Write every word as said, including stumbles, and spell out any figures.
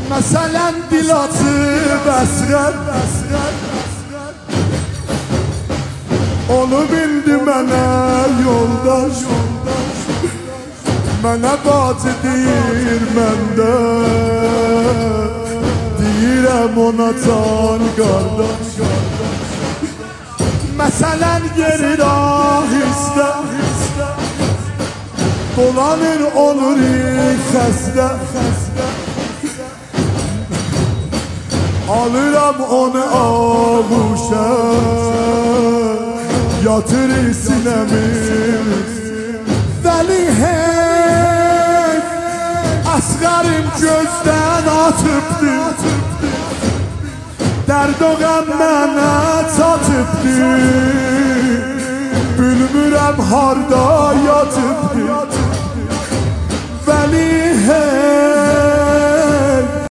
Məsələn dil açıb əsrər, onu bildi mənə yoldaş, mənə bacı deyir məndə, deyirəm ona can qardaş. Məsələn gerir ahistə, dolanır olur xəstə, alıram onu ağuşa, yatır sinəmin. Vəli hey, əsğərim gözdən atıbdı, dərd o qəm mənə çatıbdı, bilmirəm harda yatıbdı. Vəli hey,